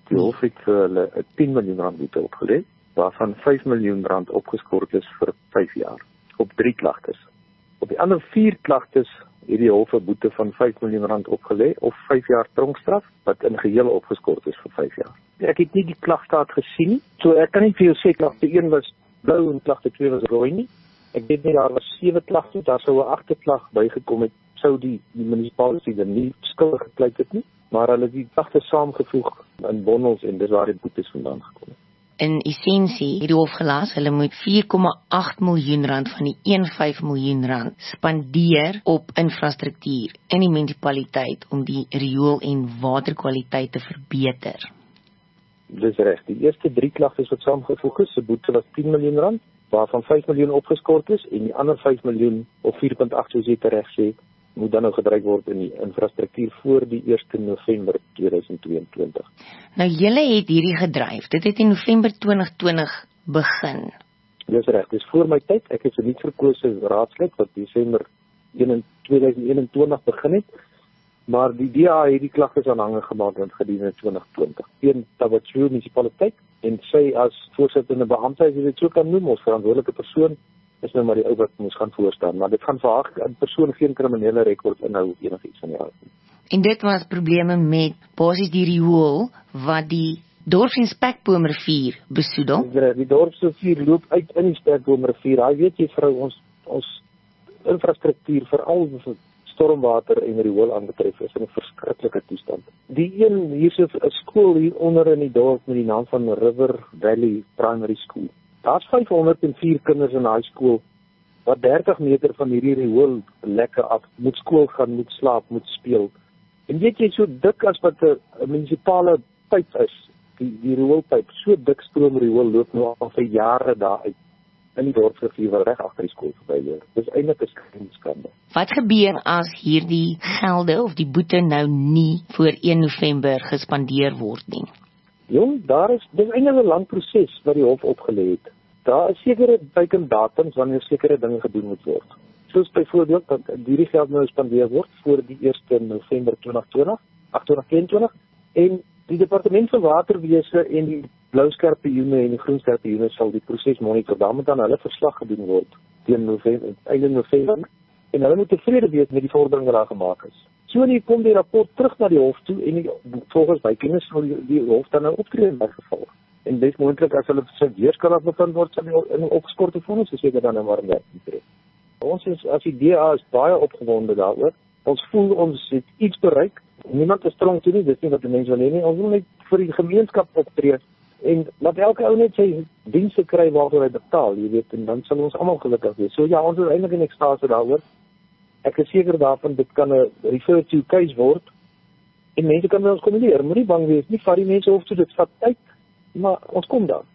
Die hof het vir hulle 'n 10 miljoen rand boete opgelê, waarvan 5 miljoen rand opgeskort is vir 5 jaar, op 3 klagtes. Op die ander 4 klagtes het die hof 'n boete van 5 miljoen rand opgelê of 5 jaar tronkstraf, wat in geheel opgeskort is vir 5 jaar. Ek het nie die klagstaat gesien, so ek kan nie vir jou sê klagte 1 was blou en klagte 2 was rooi nie. Ek weet nie, daar was 7 klagtes, daar sou 'n 8de klag bygekom het, sou die munisipaliteit dan nie skuldig gepleit het nie, maar hulle het die klagte saamgevoeg in bondels en dis waar die boetes vandaan gekom het. In essensie het die hof gelas, hulle moet 4,8 miljoen rand van die 1,5 miljoen rand spandeer op infrastruktuur in die munisipaliteit om die riool- en waterkwaliteit te verbeter. Dis reg. Die eerste 3 klagtes wat saamgevoeg is, se boete was 10 miljoen rand, waarvan 5 miljoen opgeskort is en die ander 5 miljoen of 4,8 soos jy reg sê, moet dan nou gebruik word in die infrastruktuur voor die 1 November 2022. Nou julle het hierdie gedryf. Dit het in November 2020 begin. Dis reg. Dis voor my tyd. Ek is 'n nuut verkose raadslid wat Desember 2021 begin het. Maar die DA het die klagtes aanhangig gemaak gedurende 2020 teen Tabatshu munisipaliteit en sy as voorsittende beampte, as jy dit so kan noem, ons verantwoordelike persoon is nou maar die ou wat moes gaan voorstaan, maar dit gaan vir haar 'n persoon geen kriminele rekord inhou of enigiets van die aard. En dit was probleme met basies die riool wat die Dorps- en Spekboomrivier besoedel. Die Dorpsrivier loop uit in die Spekboomrivier. Hy weet jy vrou, ons infrastruktuur veral vir stormwater en riool aanbetref is in 'n verskriklike toestand. Die een hier's 'n skool hier onder in die dorp met die naam van River Valley Primary School. Daar's 504 kinders in daai skool wat 30 meter van hierdie riool lekke af moet skool gaan, moet slaap, moet speel. En weet jy, so dik as wat 'n munisipale pyp is, die rioolpyp, so dik stroom riool loop nou al vir jare daar uit in die dorpsrivier wat reg agter die skool verby lê. Dis eintlik 'n skande. Wat gebeur as hierdie gelde of die boete nou nie voor 1 November gespandeer word nie? Jong, dis eintlik 'n lang proses wat die hof opgelê het. Daar is sekere teikendatums wanneer sekere dinge gedoen moet word. Soos byvoorbeeld dat hierdie geld nou gespandeer word voor die 1 November 2022 en die departement van waterwese en die blou skorpioene en die groen skorpioene sal die proses monitor. Daar moet dan hulle verslag gedoen word teen November, einde November, en hulle moet tevrede wees met die vordering wat daar gemaak is. So nie kom die rapport terug na die hof toe en volgens my kennis sal die hof dan nou optree in my geval. En dis moontlik as hulle se weerskap bevind word sal in 'n opgeskorte vonnis seker dan nou maar in werking tree. Ons is as die DA is baie opgewonde daaroor. Ons voel ons het iets bereik. Niemand is tronk toe nie, dis nie wat die mense wil hê nie. Ons wil net vir die gemeenskap optree en laat elke ou net sy dienste kry waarvoor hy betaal, jy weet, en dan sal ons almal gelukkig wees. So ja, ons is eintlik in ekstase daaroor. Ek is seker daarvan dit kan 'n refer to case word en mense kan by ons kom leer. Moenie bang wees nie, vat die mense hof toe, dit vat tyd, maar ons kom daar.